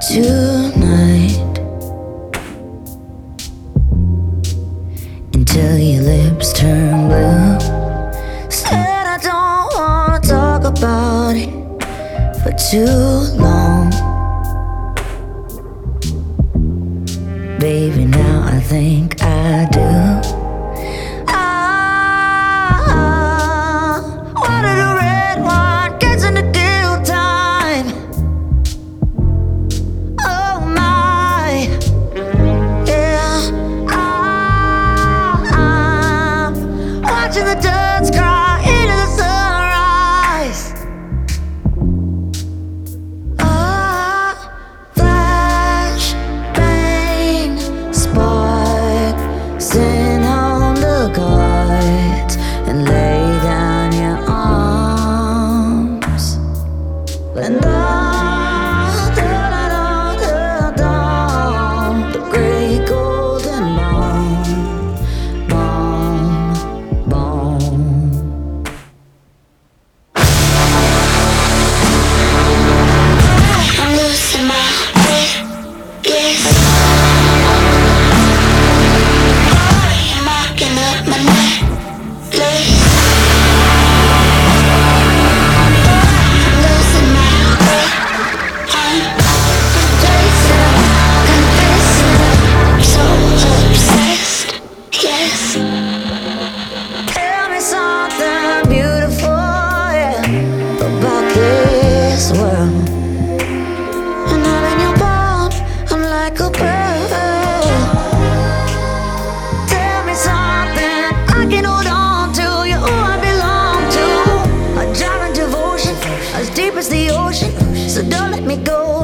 tonight until your lips turn blue. Said I don't wanna talk about it for too long. Baby, now I think I do. Why did the red wine gets in the deal time? Oh my, yeah. I'm watching the ducks cry into the sunrise. Flash, bang, spark, send home the guards and lay down your arms. And the great golden bone. I'm losing my head, yes. You're marking up my necklace. I'm losing my head, I'm confessing, I'm so obsessed, yes. Tell me something beautiful, yeah, about this world. And I'm in your palm, I'm like a bird. Tell me something I can hold on to. You're who I belong to. A giant devotion, as deep as the ocean. So don't let me go.